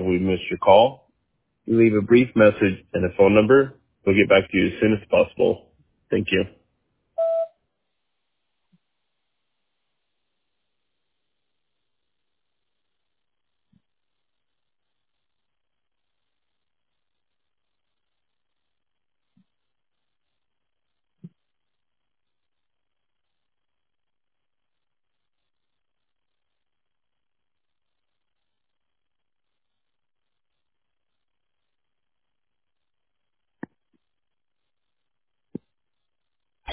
we missed your call. You leave a brief message and a phone number. We'll get back to you as soon as possible. Thank you.